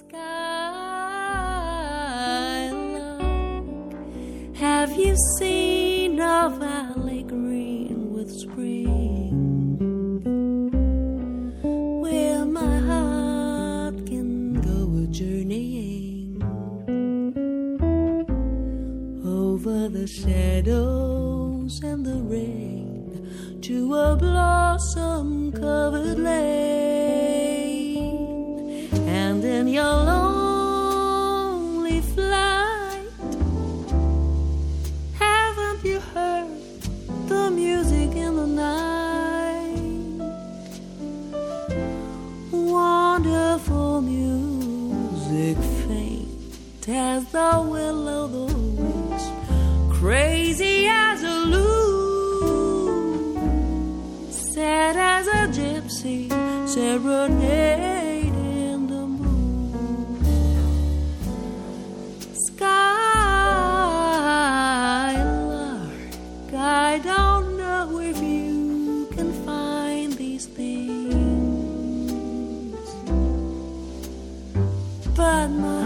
Skylark, have you seen a valley green with spring, where my heart can go a-journeying over the shadows and the rain to a blossom-covered lane? And in your lonely flight, haven't you heard the music in the night? Wonderful music, faint as the will-o'-the-wisp, crazy as a loon, sad as a gypsy serenading the moon. Skylark, I don't know if you can find these things, but my